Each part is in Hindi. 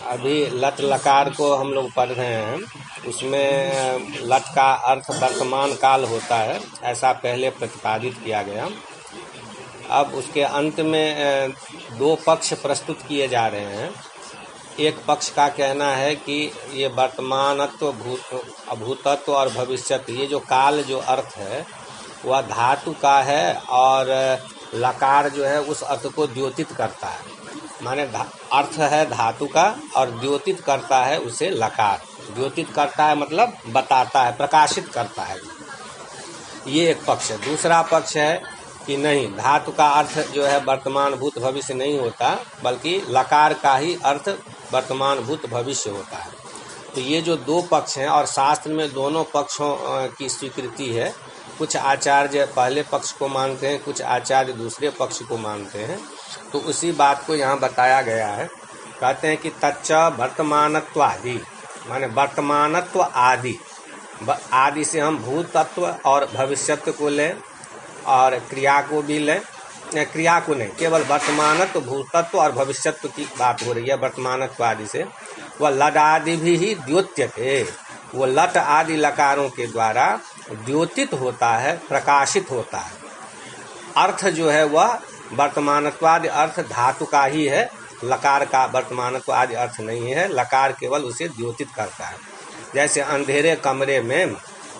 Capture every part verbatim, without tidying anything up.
अभी लट लकार को हम लोग पढ़ रहे हैं। उसमें लट का अर्थ वर्तमान काल होता है, ऐसा पहले प्रतिपादित किया गया। अब उसके अंत में दो पक्ष प्रस्तुत किए जा रहे हैं। एक पक्ष का कहना है कि ये वर्तमानत्व, भूत अभूतत्व और भविष्यत्व, ये जो काल जो अर्थ है वह धातु का है, और लकार जो है उस अर्थ को द्योतित करता है। माने अर्थ है धातु का और द्योतित करता है उसे लकार। द्योतित करता है मतलब बताता है, प्रकाशित करता है। ये एक पक्ष है। दूसरा पक्ष है कि नहीं, धातु का अर्थ जो है वर्तमान भूत भविष्य नहीं होता, बल्कि लकार का ही अर्थ वर्तमान भूत भविष्य होता है। तो ये जो दो पक्ष हैं, और शास्त्र में दोनों पक्षों की स्वीकृति है। कुछ आचार्य पहले पक्ष को मानते हैं, कुछ आचार्य दूसरे पक्ष को मानते हैं। तो उसी बात को यहाँ बताया गया है। कहते हैं कि तच्च वर्तमानत्व आदि, माने वर्तमानत्व आदि, आदि से हम भूतत्व और भविष्यत्व को लें और क्रिया को भी लें। क्रिया को नहीं, केवल वर्तमानत्व, भूतत्व और भविष्यत्व की बात हो रही है वर्तमानत्व आदि से। वह लट आदि भी ही द्योत्यते, वो लट आदि लकारों के द्वारा द्योतित होता है, प्रकाशित होता है। अर्थ जो है वह वर्तमानत्वादि अर्थ धातु का ही है, लकार का वर्तमानत्व आदि अर्थ नहीं है। लकार केवल उसे द्योतित करता है। जैसे अंधेरे कमरे में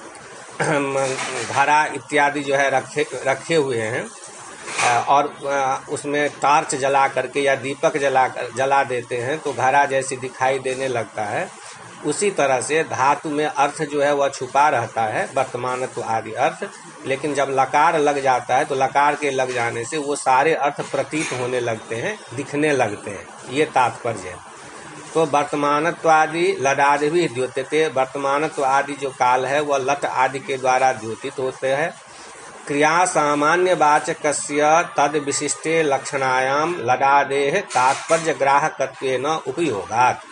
घड़ा इत्यादि जो है रखे रखे हुए हैं, और उसमें टार्च जला करके या दीपक जला कर जला देते हैं तो घड़ा जैसी दिखाई देने लगता है। उसी तरह से धातु में अर्थ जो है वह छुपा रहता है, वर्तमानत्व आदि अर्थ। लेकिन जब लकार लग जाता है तो लकार के लग जाने से वो सारे अर्थ प्रतीत होने लगते हैं, दिखने लगते हैं। ये तात्पर्य है। तो वर्तमानत्व आदि लडादि भी द्योतिते, वर्तमानत्व आदि जो काल है वह लट आदि के द्वारा द्योतित होते हैं। क्रिया सामान्य वाचकस्य तद विशिष्टे लक्षणायाम लडादेह तात्पर्य ग्राहकत्वेन उपयोगात्।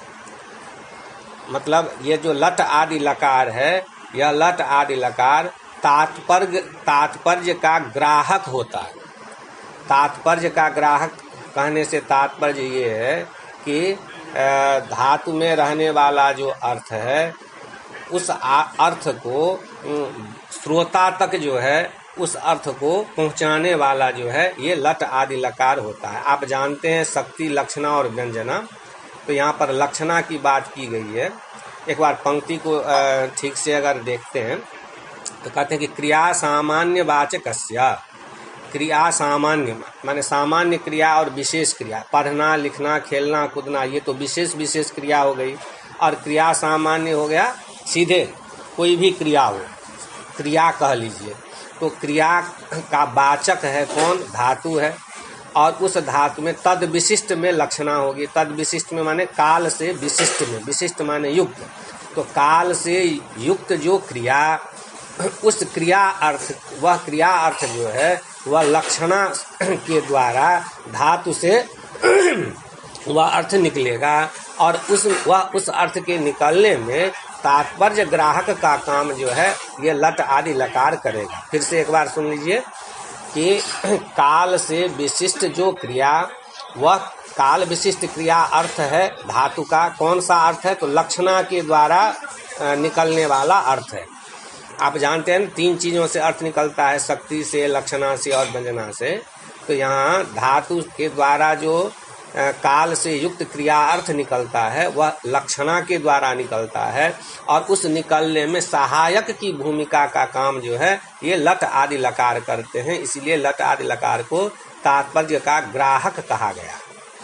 मतलब ये जो लट आदि लकार है, यह लट आदि लकार तात्पर्य तात्पर्य का ग्राहक होता है। तात्पर्य का ग्राहक कहने से तात्पर्य ये है कि धातु में रहने वाला जो अर्थ है, उस अर्थ को श्रोता तक जो है उस अर्थ को पहुंचाने वाला जो है ये लट आदि लकार होता है। आप जानते हैं शक्ति, लक्षणा और व्यंजना, तो यहाँ पर लक्षणा की बात की गई है। एक बार पंक्ति को ठीक से अगर देखते हैं तो कहते हैं कि क्रिया सामान्य वाचकस्य, क्रिया सामान्य माने सामान्य क्रिया और विशेष क्रिया, पढ़ना, लिखना, खेलना, कूदना, ये तो विशेष विशेष क्रिया हो गई। और क्रिया सामान्य हो गया सीधे कोई भी क्रिया हो, क्रिया कह लीजिए। तो क्रिया का वाचक है कौन? धातु है। और उस धातु में तद विशिष्ट में लक्षणा होगी। तद विशिष्ट में माने काल से विशिष्ट में, विशिष्ट माने युक्त। तो काल से युक्त जो क्रिया, उस क्रिया अर्थ, वह क्रिया अर्थ जो है वह लक्षणा के द्वारा धातु से वह अर्थ निकलेगा। और उस वह उस अर्थ के निकलने में तात्पर्य ग्राहक का काम जो है ये लट आदि लकार करेगा। फिर से एक बार सुन लीजिए कि काल से विशिष्ट जो क्रिया, वह काल विशिष्ट क्रिया अर्थ है धातु का। कौन सा अर्थ है? तो लक्षणा के द्वारा निकलने वाला अर्थ है। आप जानते हैं तीन चीजों से अर्थ निकलता है, शक्ति से, लक्षणा से और व्यंजना से। तो यहाँ धातु के द्वारा जो काल से युक्त क्रिया अर्थ निकलता है वह लक्षणा के द्वारा निकलता है, और उस निकलने में सहायक की भूमिका का काम जो है ये लट आदि लकार करते हैं। इसीलिए लट आदि लकार को तात्पर्य का ग्राहक कहा गया।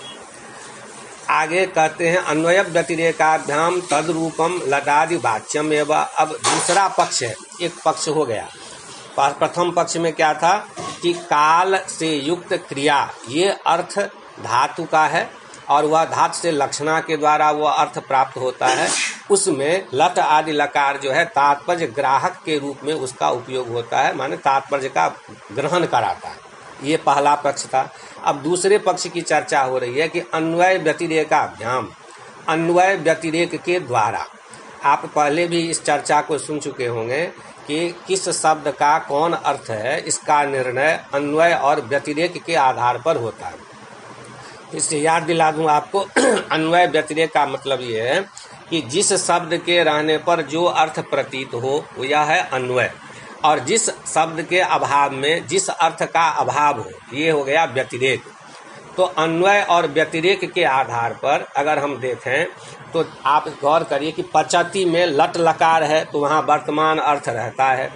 आगे कहते हैं अन्वय व्यतिरेकाभ्याम तद रूपम लटादि वाच्यम एवं। अब दूसरा पक्ष है, एक पक्ष हो गया। प्रथम पक्ष में क्या था कि काल से युक्त क्रिया ये अर्थ धातु का है, और वह धातु से लक्षणा के द्वारा वह अर्थ प्राप्त होता है। उसमें लट आदि लकार जो है तात्पर्य ग्राहक के रूप में उसका उपयोग होता है, माने तात्पर्य का ग्रहण कराता है। ये पहला पक्ष था। अब दूसरे पक्ष की चर्चा हो रही है कि अन्वय व्यतिरेकाभ्याम, अन्वय व्यतिरेक के द्वारा। आप पहले भी इस चर्चा को सुन चुके होंगे कि किस शब्द का कौन अर्थ है, इसका निर्णय अन्वय और व्यतिरेक के आधार पर होता है। इससे याद दिला दूं आपको, अन्वय व्यतिरेक का मतलब ये है कि जिस शब्द के रहने पर जो अर्थ प्रतीत हो वो यह है अन्वय, और जिस शब्द के अभाव में जिस अर्थ का अभाव हो ये हो गया व्यतिरेक। तो अन्वय और व्यतिरेक के आधार पर अगर हम देखें तो आप गौर करिए कि पचती में लट लकार है तो वहाँ वर्तमान अर्थ रहता है,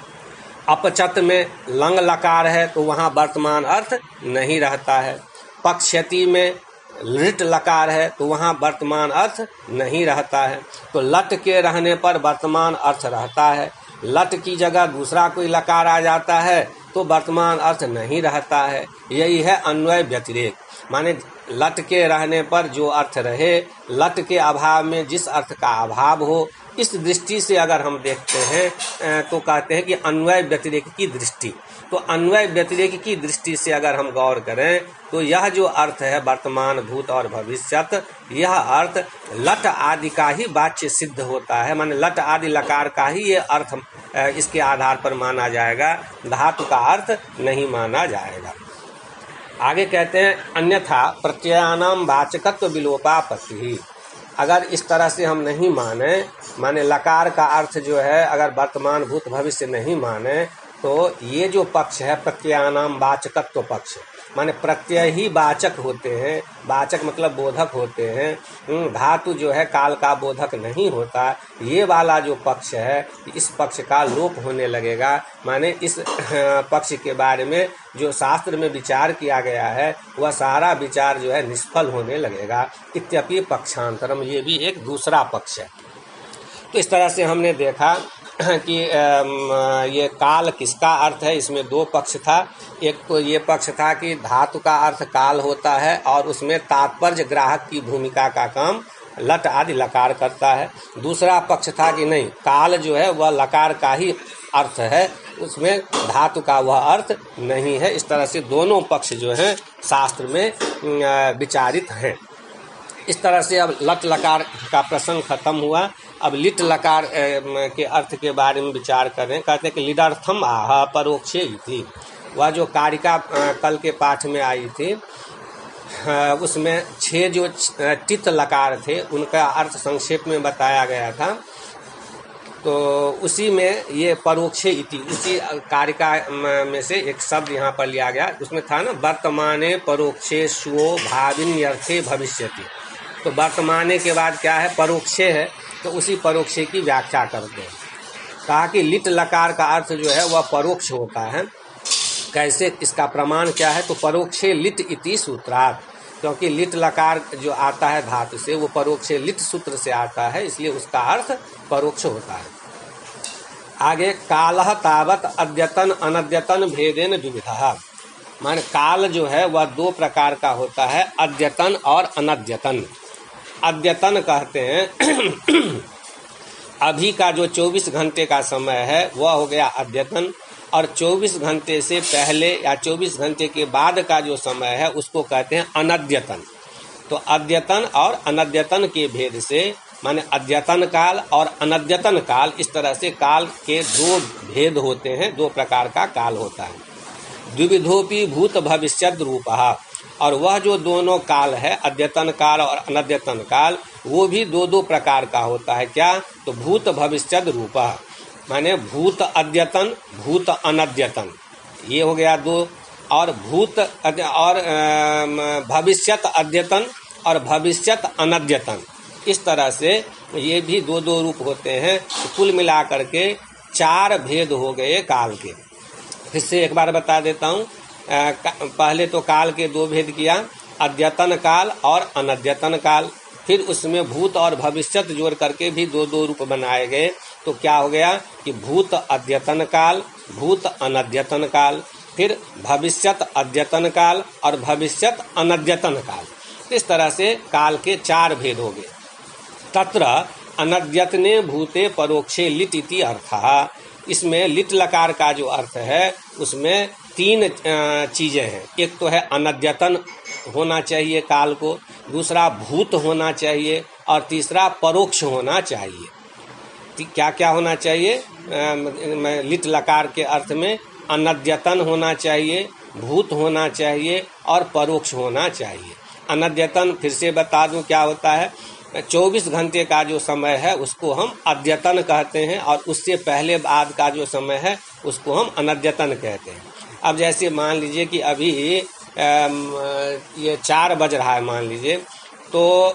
अपचत में लंग लकार है तो वहाँ वर्तमान अर्थ नहीं रहता है, पक्षती में लिट लकार है तो वहाँ वर्तमान अर्थ नहीं रहता है। तो लट के रहने पर वर्तमान अर्थ रहता है, लट की जगह दूसरा कोई लकार आ जाता है तो वर्तमान अर्थ नहीं रहता है। यही है अन्वय व्यतिरेक, माने लट के रहने पर जो अर्थ रहे, लट के अभाव में जिस अर्थ का अभाव हो, इस दृष्टि से अगर हम देखते हैं तो कहते हैं कि अन्वय व्यतिरेक की दृष्टि। तो अन्वय व्यतिरेक की दृष्टि से अगर हम गौर करें तो यह जो अर्थ है वर्तमान, भूत और भविष्यत, यह अर्थ लट आदि का ही वाच्य सिद्ध होता है, माने लट आदि लकार का ही ये अर्थ इसके आधार पर माना जाएगा, धातु का अर्थ नहीं माना जाएगा। आगे कहते हैं अन्यथा प्रत्ययानाम वाचकत्व विलोपापत्ति। अगर इस तरह से हम नहीं माने, माने लकार का अर्थ जो है अगर वर्तमान, भूत, भविष्य नहीं माने, तो ये जो पक्ष है प्रत्ययानाम वाचकत्व पक्ष, माने प्रत्यय ही वाचक होते हैं, वाचक मतलब बोधक होते हैं, धातु जो है काल का बोधक नहीं होता। ये वाला जो पक्ष है इस पक्ष का लोप होने लगेगा, माने इस पक्ष के बारे में जो शास्त्र में विचार किया गया है वह सारा विचार जो है निष्फल होने लगेगा। इत्यपि पक्षांतरम, ये भी एक दूसरा पक्ष है। तो इस तरह से हमने देखा कि ये काल किसका अर्थ है, इसमें दो पक्ष था। एक तो ये पक्ष था कि धातु का अर्थ काल होता है और उसमें तात्पर्य ग्राहक की भूमिका का काम लट आदि लकार करता है। दूसरा पक्ष था कि नहीं, काल जो है वह लकार का ही अर्थ है, उसमें धातु का वह अर्थ नहीं है। इस तरह से दोनों पक्ष जो हैं शास्त्र में विचारित हैं। इस तरह से अब लट लकार का प्रसंग खत्म हुआ। अब लिट लकार के अर्थ के बारे में विचार कर रहे हैं। कहते हैं कि लिडार्थम आह परोक्षे थी, वह जो कारिका कल के पाठ में आई थी उसमें छह जो टित लकार थे उनका अर्थ संक्षेप में बताया गया था। तो उसी में ये परोक्षे इति, उसी कारिका में से एक शब्द यहाँ पर लिया गया। उसमें था ना वर्तमाने परोक्षे शुओ भाविन्यर्थे भविष्यति। तो वर्तमाने के बाद क्या है, परोक्षे है, तो उसी परोक्षे की व्याख्या करते हैं। कहा कि लिट लकार का अर्थ जो है वह परोक्ष होता है। कैसे, इसका प्रमाण क्या है, तो परोक्षे लिट इति सूत्रात्, क्योंकि लिट लकार जो आता है धातु से वो परोक्षे लिट सूत्र से आता है, इसलिए उसका अर्थ परोक्ष होता है। आगे कालः तावत् अद्यतन अनद्यतन भेदेन द्विविधः, माने काल जो है वह दो प्रकार का होता है, अद्यतन और अनद्यतन। अद्यतन कहते हैं अभी का जो चौबीस घंटे का समय है वह हो गया अद्यतन, और चौबीस घंटे से पहले या चौबीस घंटे के बाद का जो समय है उसको कहते हैं अनद्यतन। तो अद्यतन और अनद्यतन के भेद से, माने अद्यतन काल और अनद्यतन काल, इस तरह से काल के दो भेद होते हैं, दो प्रकार का काल होता है। द्विविधोपि भूत भविष्यद रूपः, और वह जो दोनों काल है अद्यतन काल और अनद्यतन काल, वो भी दो दो प्रकार का होता है। क्या, तो भूत भविष्यद रूपः, माने भूत अद्यतन भूत अनद्यतन, ये हो गया दो, और भूत और भविष्यत अद्यतन और भविष्यत अनद्यतन, इस तरह से ये भी दो दो रूप होते हैं। तो कुल मिलाकर के चार भेद हो गए काल के। फिर से एक बार बता देता हूँ। पहले तो काल के दो भेद किया, अद्यतन काल और अनद्यतन काल। फिर उसमें भूत और भविष्यत जोड़ करके भी दो दो रूप बनाए गए। तो क्या हो गया कि भूत अद्यतन काल, भूत अनद्यतन काल, फिर भविष्यत अद्यतन काल और भविष्यत अनद्यतन काल। इस तरह से काल के चार भेद हो गए। तत्र अनद्यतने भूते परोक्षे लिट इति अर्थः, इसमें लिट लकार का जो अर्थ है उसमें तीन चीजें हैं। एक तो है अनद्यतन होना चाहिए काल को, दूसरा भूत होना चाहिए, और तीसरा परोक्ष होना चाहिए। क्या क्या होना चाहिए, लिट लकार के अर्थ में अनद्यतन होना चाहिए, भूत होना चाहिए और परोक्ष होना चाहिए। अनद्यतन फिर से बता दूं क्या होता है। चौबीस घंटे का जो समय है उसको हम अद्यतन कहते हैं और उससे पहले बाद का जो समय है उसको हम अनद्यतन कहते हैं। अब जैसे मान लीजिए कि अभी ये चार बज रहा है मान लीजिए, तो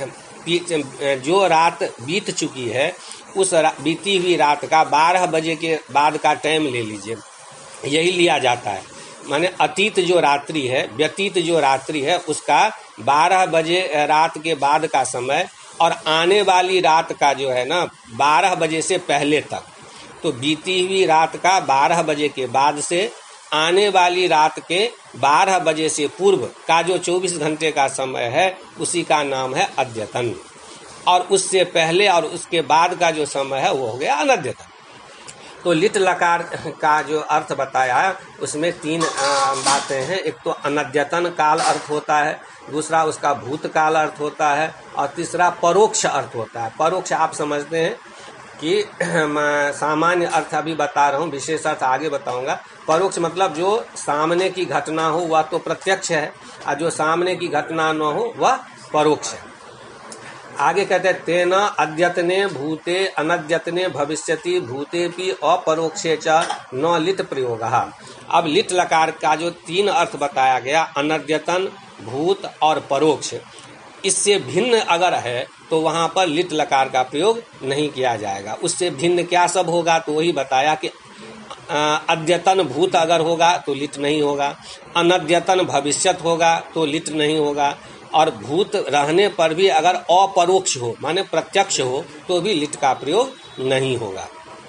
जो रात बीत चुकी है उस बीती हुई रात का बारह बजे के बाद का टाइम ले लीजिए, यही लिया जाता है। माने अतीत जो रात्रि है, व्यतीत जो रात्रि है उसका बारह बजे रात के बाद का समय और आने वाली रात का जो है ना बारह बजे से पहले तक, तो बीती हुई रात का बारह बजे के बाद से आने वाली रात के बारह बजे से पूर्व का जो चौबीस घंटे का समय है उसी का नाम है अद्यतन, और उससे पहले और उसके बाद का जो समय है वो हो गया अनद्यतन। तो लिट लकार का जो अर्थ बताया उसमें तीन बातें हैं। एक तो अनद्यतन काल अर्थ होता है, दूसरा उसका भूतकाल अर्थ होता है और तीसरा परोक्ष अर्थ होता है। परोक्ष आप समझते हैं कि सामान्य अर्थ अभी बता रहा हूँ, विशेष अर्थ आगे बताऊंगा। परोक्ष मतलब जो सामने की घटना हो वह तो प्रत्यक्ष है और जो सामने की घटना न हो वह परोक्ष है। आगे कहते हैं तेन अद्यतने भूते अनद्यतने भविष्यति भूतेपि अपरोक्षे च न लिट प्रयोगः। अब लिट लकार का जो तीन अर्थ बताया गया, अनद्यतन, भूत और परोक्ष, इससे भिन्न अगर है तो वहां पर लिट लकार का प्रयोग नहीं किया जाएगा। उससे भिन्न क्या सब होगा तो वही बताया कि अद्यतन भूत अगर होगा तो लिट नहीं होगा, अनद्यतन भविष्यत होगा तो लिट नहीं होगा, और भूत रहने पर भी अगर अपरोक्ष हो माने प्रत्यक्ष हो तो भी लिट का प्रयोग नहीं होगा।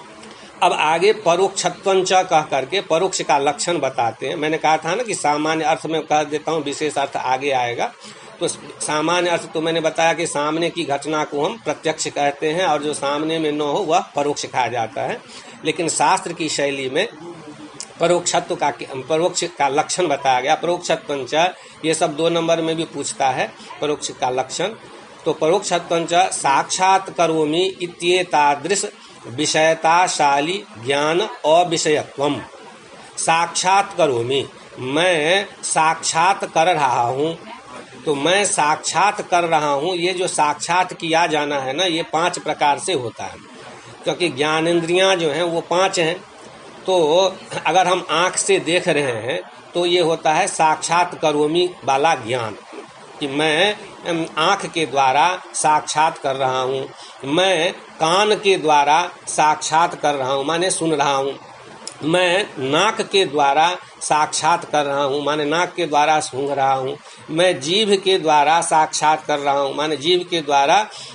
अब आगे परोक्षत्वंच कह करके परोक्ष का लक्षण बताते हैं। मैंने कहा था ना कि सामान्य अर्थ में कह देता हूँ, विशेष अर्थ आगे आएगा। तो सामान्य अर्थ तो मैंने बताया कि सामने की घटना को हम प्रत्यक्ष कहते हैं और जो सामने में न हो वह परोक्ष कहा जाता है। लेकिन शास्त्र की शैली में परोक्षत्व का परोक्ष का लक्षण बताया गया। परोक्षत्वंच ये सब दो नंबर में भी पूछता है परोक्ष का लक्षण। तो परोक्षत्वंच साक्षात करोमि इत्येतादृश विषयताशाली ज्ञान अविषयत्वम। साक्षात करोमि, मैं साक्षात कर रहा हूँ, तो मैं साक्षात कर रहा हूँ। ये जो साक्षात किया जाना है ना ये पांच प्रकार से होता है, क्योंकि ज्ञानेंद्रियां जो हैं वो पांच हैं। तो अगर हम आँख से देख रहे हैं तो ये होता है साक्षात करोमि वाला ज्ञान, कि मैं आँख के द्वारा साक्षात कर रहा हूँ, मैं कान के द्वारा साक्षात कर रहा हूँ माने सुन रहा हूँ, मैं नाक के द्वारा साक्षात कर रहा हूँ माने नाक के द्वारा सूंघ रहा हूँ, मैं जीभ के द्वारा साक्षात कर रहा हूँ माने जीभ के द्वारा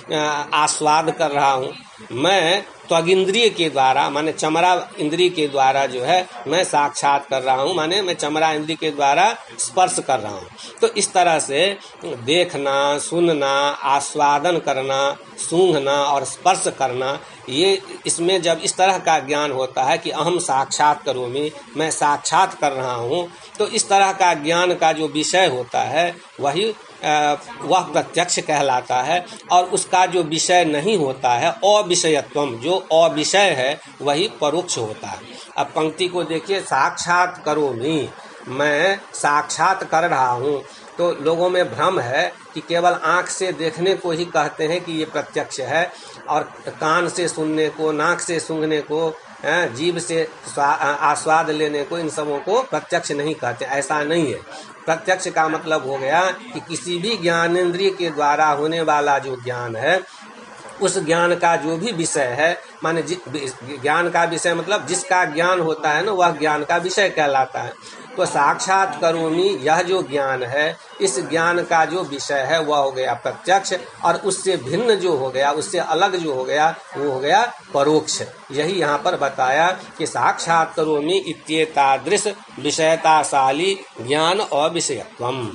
आस्वाद कर रहा हूँ, मैं त्वगिंद्रिय के द्वारा माने चमड़ा इंद्रिय के द्वारा जो है मैं साक्षात कर रहा हूँ माने मैं चमड़ा इंद्रिय के द्वारा स्पर्श कर रहा हूँ। तो इस तरह से देखना, सुनना, आस्वादन करना, सूंघना और स्पर्श करना, ये इसमें जब इस तरह का ज्ञान होता है कि अहम साक्षात करोमि, मैं साक्षात कर रहा हूँ, तो इस तरह का ज्ञान का जो विषय होता है वही वह प्रत्यक्ष कहलाता है। और उसका जो विषय नहीं होता है अविषयत्वम, जो अविषय है वही परोक्ष होता है। अब पंक्ति को देखिए, साक्षात करोमि, मैं साक्षात कर रहा हूँ। तो लोगों में भ्रम है कि केवल आँख से देखने को ही कहते हैं कि ये प्रत्यक्ष है, और कान से सुनने को, नाक से सूंघने को, जीभ से आस्वाद लेने को, इन सबों को प्रत्यक्ष नहीं कहते। ऐसा नहीं है। प्रत्यक्ष का मतलब हो गया कि किसी भी ज्ञानेंद्रिय के द्वारा होने वाला जो ज्ञान है, उस ज्ञान का जो भी विषय है, माने ज्ञान का विषय मतलब जिसका ज्ञान होता है ना वह ज्ञान का विषय कहलाता है। तो साक्षात करोमि यह जो ज्ञान है, इस ज्ञान का जो विषय है वह हो गया प्रत्यक्ष, और उससे भिन्न जो हो गया, उससे अलग जो हो गया वो हो गया परोक्ष। यही यहाँ पर बताया कि साक्षात करोमि इत्येतादृश विषयताशाली ज्ञान अविषयत्वम।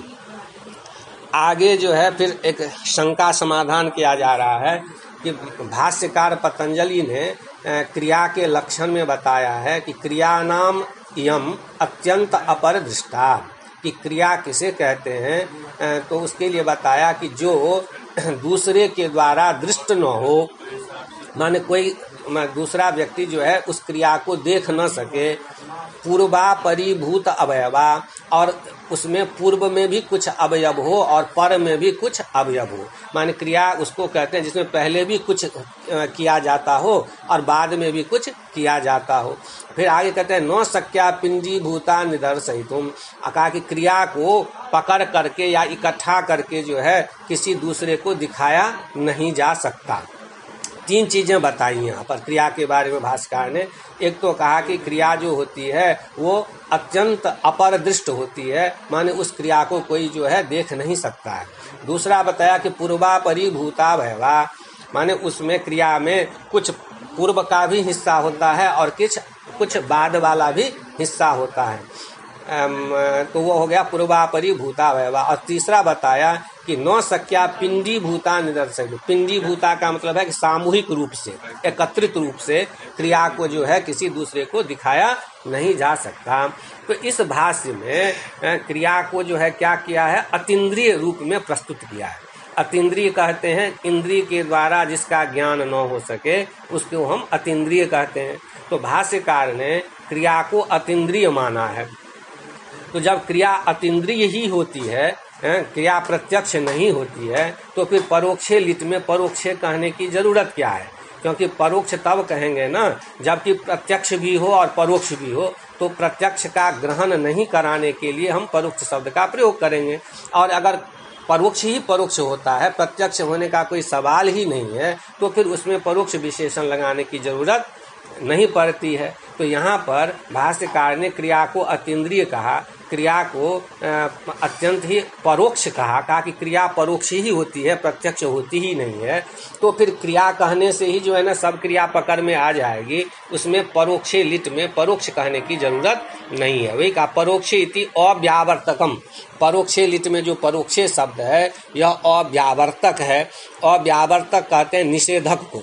आगे जो है फिर एक शंका समाधान किया जा रहा है कि भाष्यकार पतंजलि ने क्रिया के लक्षण में बताया है कि क्रिया नाम इयम अत्यंत अपर दृष्टा, कि क्रिया किसे कहते हैं, तो उसके लिए बताया कि जो दूसरे के द्वारा दृष्ट न हो, माने कोई दूसरा व्यक्ति जो है उस क्रिया को देख न सके, पूर्वापरिभूत अवयवा, और उसमें पूर्व में भी कुछ अवयव हो और पर में भी कुछ अवयव हो। माने क्रिया उसको कहते हैं जिसमें पहले भी कुछ किया जाता हो और बाद में भी कुछ किया जाता हो। फिर आगे कहते हैं नौ शक्या पिंडी भूता निदर्शयितुम, कहा कि क्रिया को पकड़ करके या इकट्ठा करके जो है किसी दूसरे को दिखाया नहीं जा सकता। तीन चीजें बताई यहाँ पर क्रिया के बारे में भाष्यकार ने। एक तो कहा कि क्रिया जो होती है वो अत्यंत अपरदृष्ट होती है, माने उस क्रिया को कोई जो है देख नहीं सकता है। दूसरा बताया कि पूर्वापरिभूता भयवा, माने उसमें क्रिया में कुछ पूर्व का भी हिस्सा होता है और कुछ कुछ बाद वाला भी हिस्सा होता है, तो वो हो गया पूर्वापरिभूता भयवा। और तीसरा बताया कि नौ शक्या पिंडी भूता निदर्शयितुम। पिंडी भूता का मतलब है कि सामूहिक रूप से, एकत्रित रूप से क्रिया को जो है किसी दूसरे को दिखाया नहीं जा सकता। तो इस भाष्य में क्रिया को जो है क्या किया है, अतीन्द्रिय रूप में प्रस्तुत किया है। अतीन्द्रिय कहते हैं इंद्रिय के द्वारा जिसका ज्ञान न हो सके उसको हम अतीन्द्रिय कहते हैं। तो भाष्यकार ने क्रिया को अतीन्द्रिय माना है। तो जब क्रिया अतीन्द्रिय ही होती है, क्रिया प्रत्यक्ष नहीं होती है, तो फिर परोक्षे लिट में परोक्षे कहने की जरूरत क्या है? क्योंकि परोक्ष तब कहेंगे ना जबकि प्रत्यक्ष भी हो और परोक्ष भी हो। तो प्रत्यक्ष का ग्रहण नहीं कराने के लिए हम परोक्ष शब्द का प्रयोग करेंगे। और अगर परोक्ष ही परोक्ष होता है, प्रत्यक्ष होने का कोई सवाल ही नहीं है, तो फिर उसमें परोक्ष विशेषण लगाने की जरूरत नहीं पड़ती है। तो यहाँ पर भाष्यकार ने क्रिया को अतीन्द्रिय कहा, क्रिया को अत्यंत ही परोक्ष कहा, कहा कि क्रिया परोक्ष ही होती है, प्रत्यक्ष होती ही नहीं है। तो फिर क्रिया कहने से ही जो है ना सब क्रिया पकड़ में आ जाएगी, उसमें परोक्षे लिट में परोक्ष कहने की जरूरत नहीं है। वही कहा परोक्षे इति अव्यावर्तकम, परोक्षे लिट में जो परोक्षे शब्द है यह अव्यावर्तक है। अव्यावर्तक कहते हैं निषेधक को,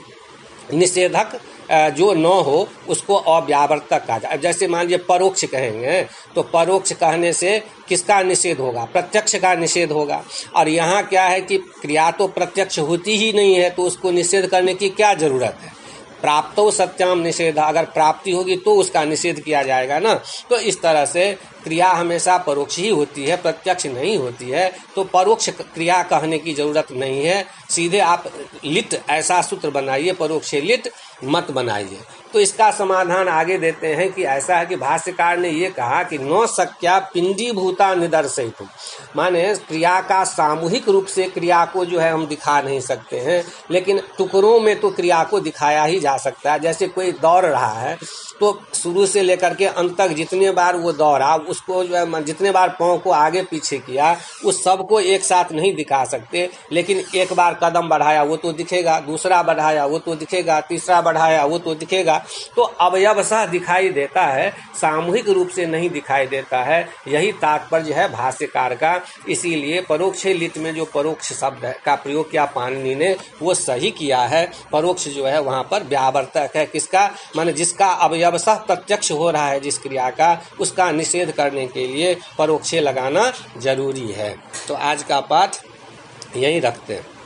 निषेधक जो न हो उसको अव्यावर्तक कहा जाए। जैसे मान लीजिए परोक्ष कहेंगे तो परोक्ष कहने से किसका निषेध होगा? प्रत्यक्ष का निषेध होगा। और यहाँ क्या है कि क्रिया तो प्रत्यक्ष होती ही नहीं है, तो उसको निषेध करने की क्या जरूरत है? प्राप्तो सत्याम निषेध, अगर प्राप्ति होगी तो उसका निषेध किया जाएगा ना। तो इस तरह से क्रिया हमेशा परोक्ष ही होती है, प्रत्यक्ष नहीं होती है। तो परोक्ष क्रिया कहने की जरूरत नहीं है, सीधे आप लिट ऐसा सूत्र बनाइए, परोक्ष लिट मत बनाइए। तो इसका समाधान आगे देते हैं कि ऐसा है कि भाष्यकार ने ये कहा कि नौ शक्या पिंडी भूता निदर्शयितुम, माने क्रिया का सामूहिक रूप से क्रिया को जो है हम दिखा नहीं सकते हैं, लेकिन टुकड़ों में तो क्रिया को दिखाया ही जा सकता है। जैसे कोई दौड़ रहा है तो शुरू से लेकर के अंत तक जितने बार वो दौड़ा, उसको जो है जितने बार पाँव को आगे पीछे किया, उस सब को एक साथ नहीं दिखा सकते। लेकिन एक बार कदम बढ़ाया वो तो दिखेगा, दूसरा बढ़ाया वो तो दिखेगा, तीसरा बढ़ाया वो तो दिखेगा। तो अवयवशः दिखाई देता है, सामूहिक रूप से नहीं दिखाई देता है। यही तात्पर्य है भाष्यकार का। इसीलिए परोक्ष लिट में जो परोक्ष शब्द का प्रयोग किया पाणिनि ने वो सही किया है। परोक्ष जो है वहाँ पर व्यावर्तक है, किसका? माने जिसका अवयवशः प्रत्यक्ष हो रहा है जिस क्रिया का, उसका निषेध करने के लिए परोक्षे लगाना जरूरी है। तो आज का पाठ यहीं रखते हैं।